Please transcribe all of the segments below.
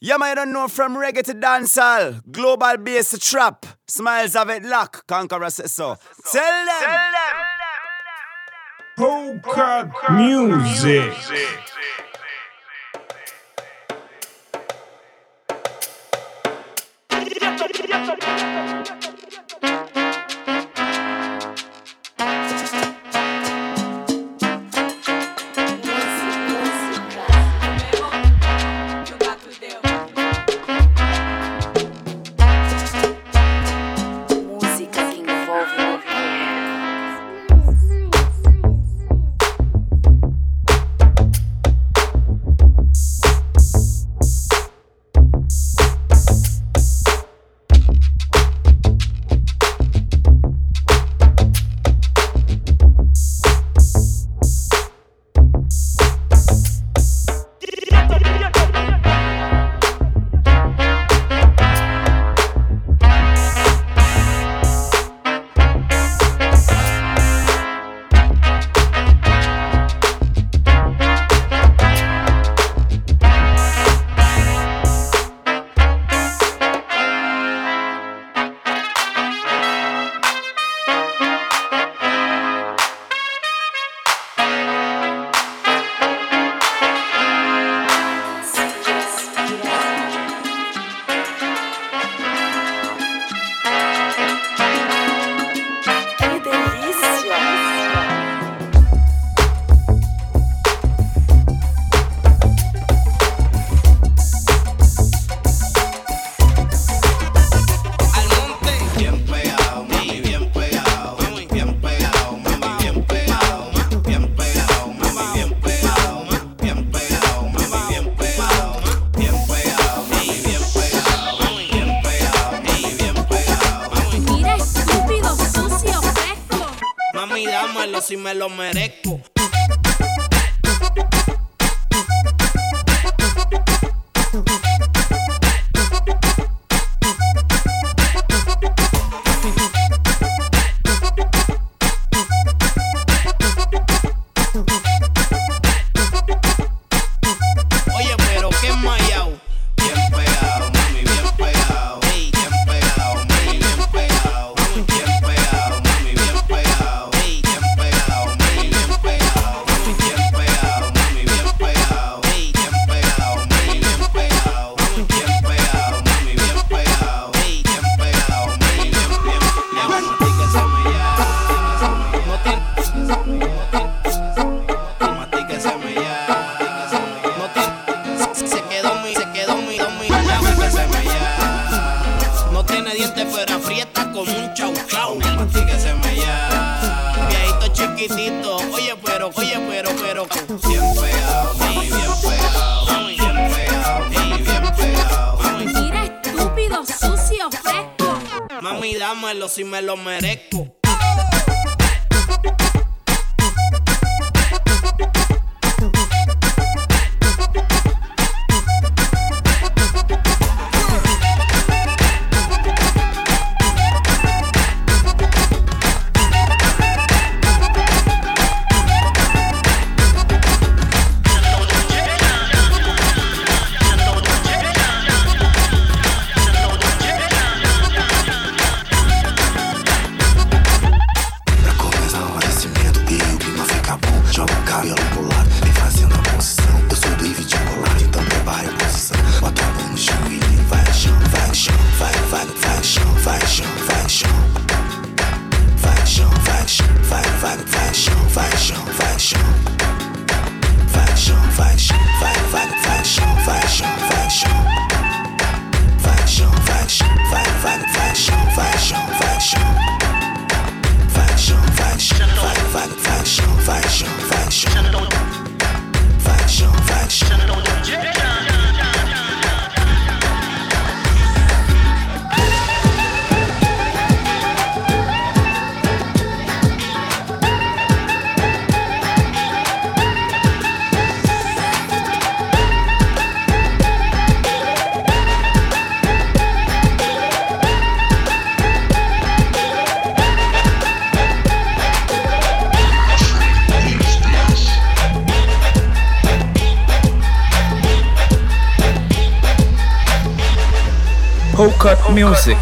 Yeah, man, you don't know from reggae to dancehall, global bass to trap, smiles of it lock, Conqueror says so. Tell them. Poker music. Si me lo merezco. Oye, pero qué mayao. Bien pegado, mami, bien pegado. Ey, bien pegado, mami, bien pegado. Bien pegado, mami, bien pegado. Ey, bien pegado, mami, bien pegado. Bien pegado, mami, bien pegado. Ey, bien pegado, mami, bien pegado. Bien pegado, mami, bien pegado. Ey, bien pegado, mami, bien pegado. No tiene dientes pero aprieta como un chau chau. Mastíqueseme ya. Viejito chiquitito, oye pero bien pegado, mami, bien pegado, mami, bien pegado, mami, bien pegado. Mira, estúpido, sucio, fresco. Mami, dámelo si me lo merezco. Pocut Music.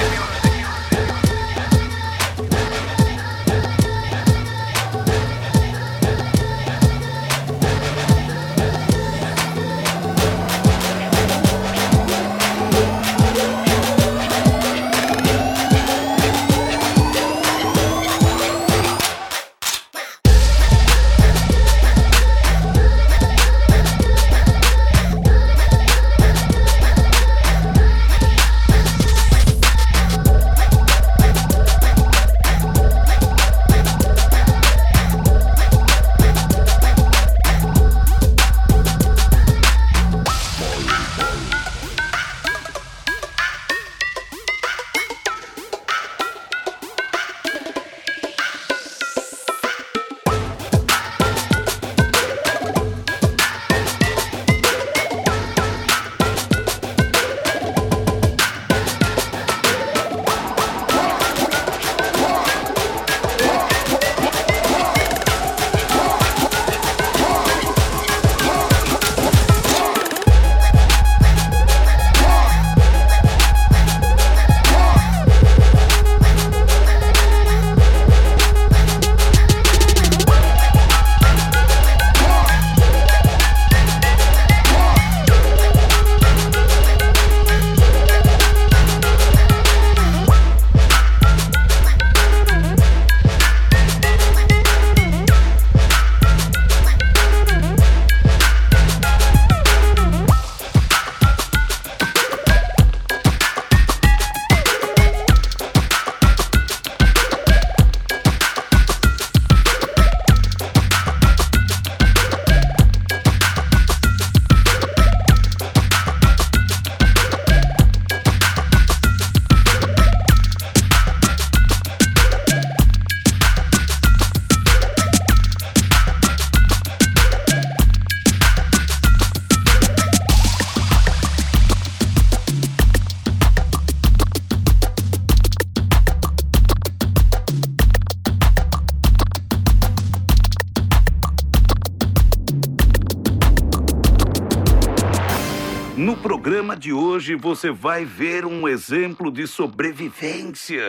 No programa de hoje você vai ver um exemplo de sobrevivência.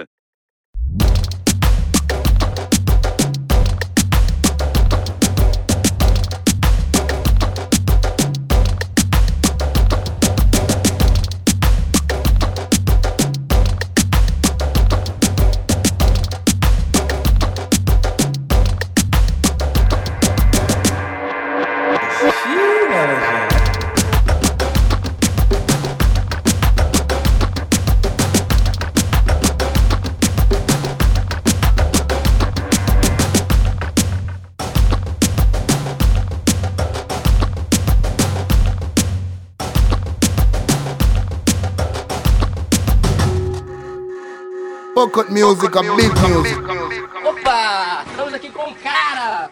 Pocket Music, a big music. Opa! Estamos aqui com o cara!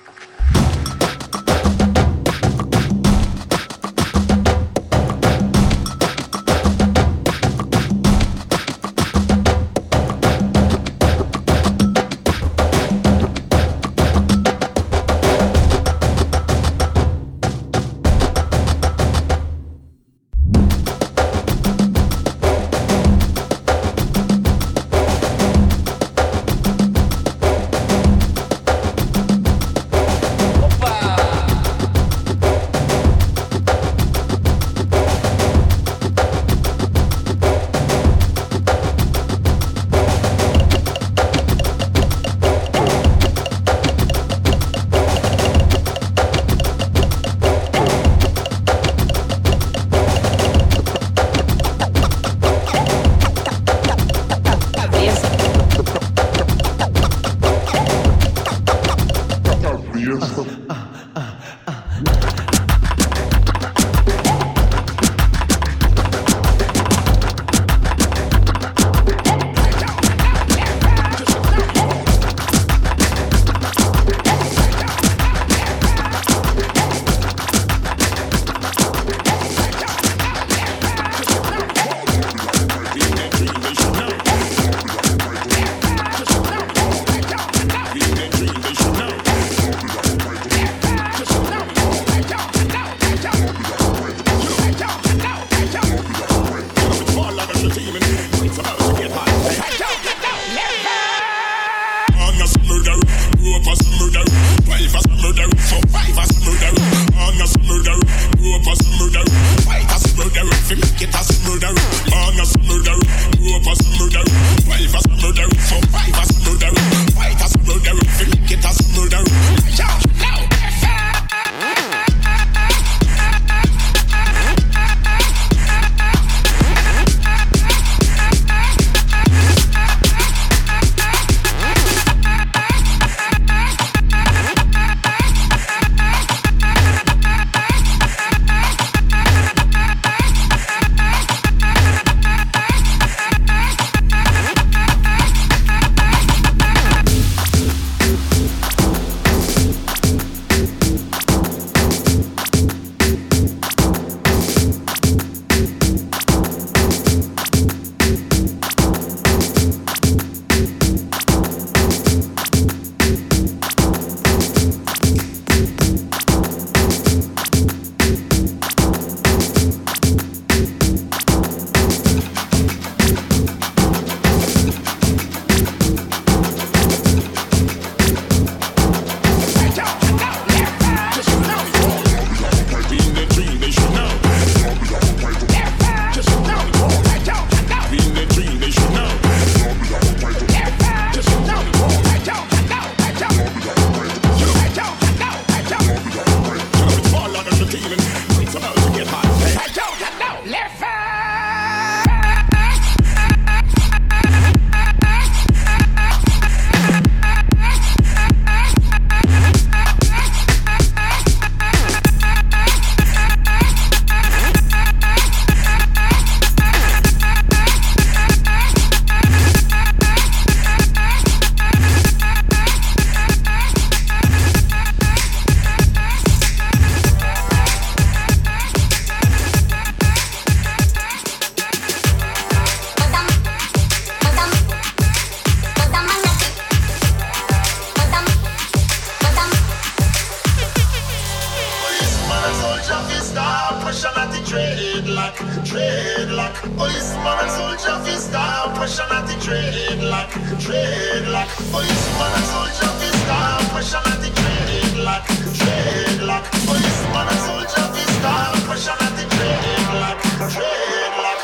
dreadlock. Policeman and soldier fist down, pressure not the dreadlock. Dreadlock. Policeman and soldier fist down, pressure not the dreadlock. Dreadlock. Policeman and soldier fist down, pressure not the dreadlock. Dreadlock.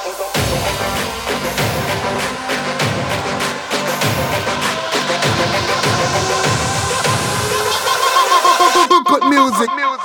Good music.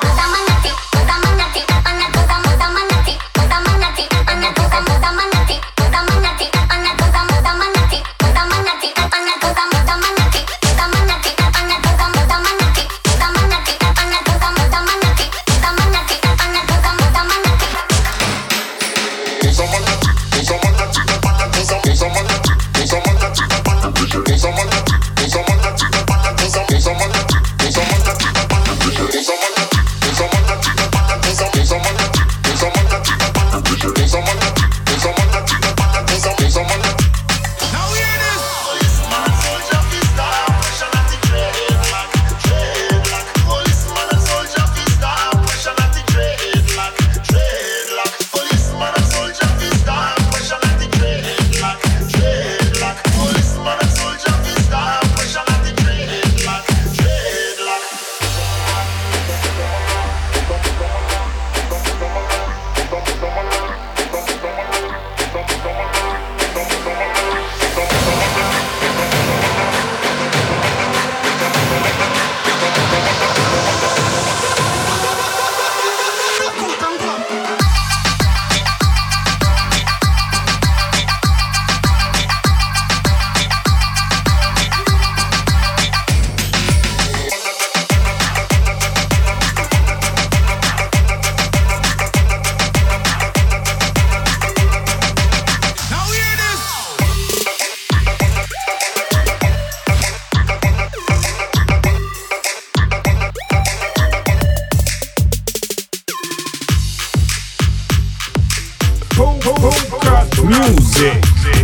Music.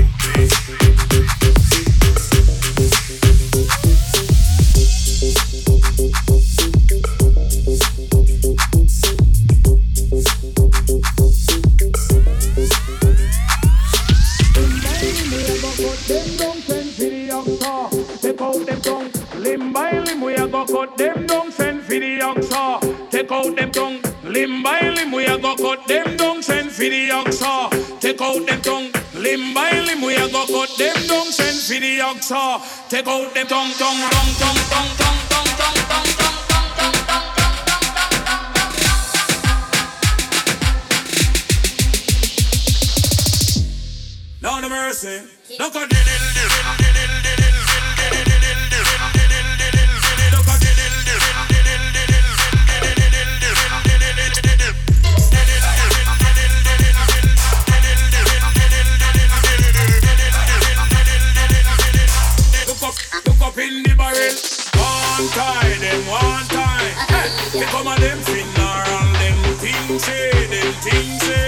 Limb by limb, we a go cut them down, send for the oxa. Take out them tongue. Limb by limb, we a go cut them down, send for the oxa. Take out them tongue. Limb by limb, we a go cut them down, send for the oxa. Take out them tongue, tongue, tongue, tongue, tongue, tongue, tongue, tongue, tongue, tongue. Lord of mercy, look at Look up in the barrel. One time, them one time. They come and them funeral, them things say, them things say.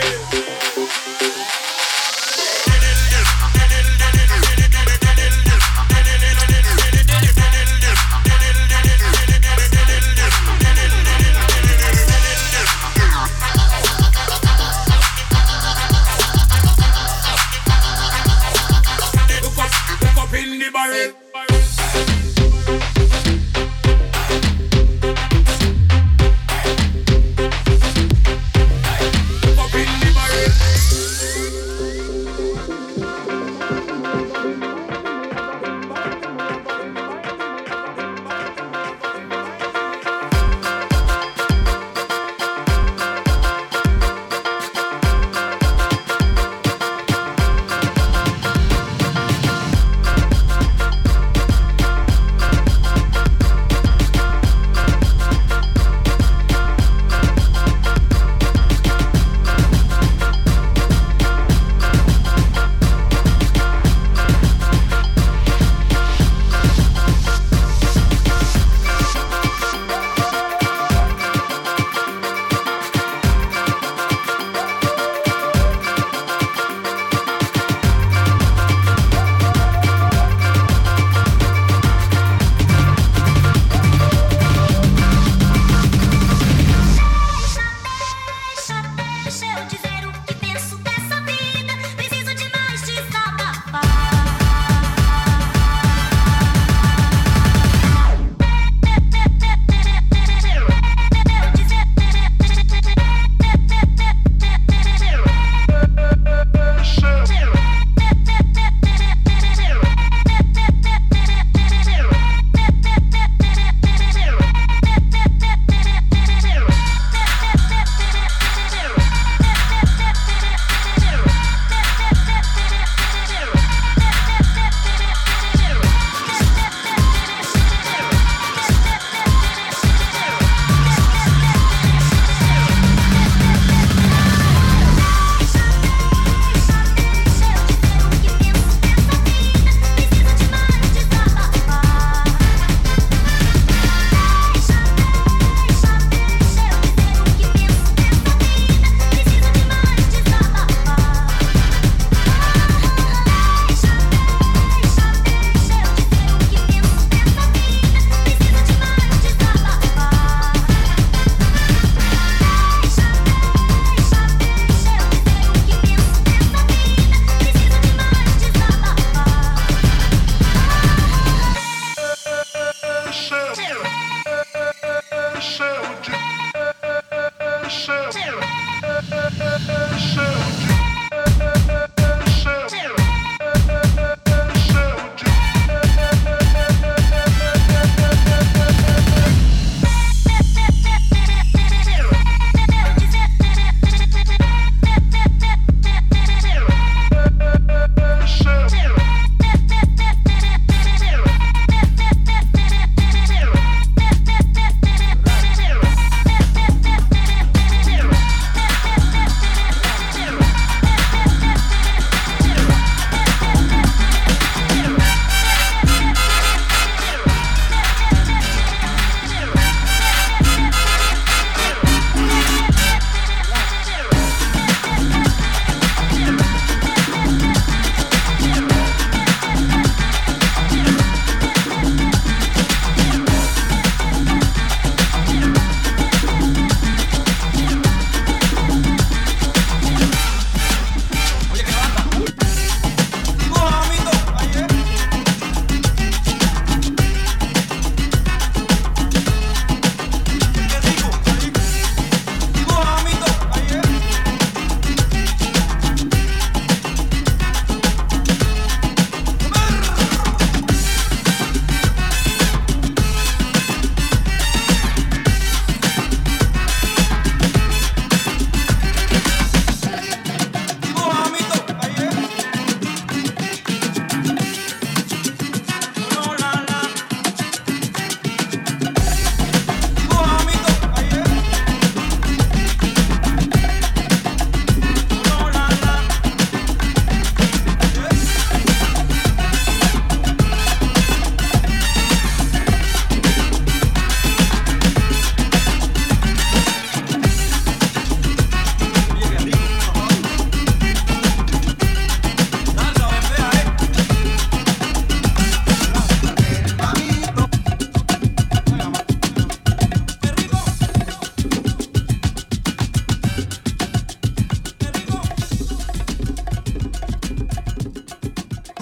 Look up in the barrel. Look up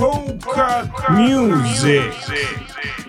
Cold Cut Music.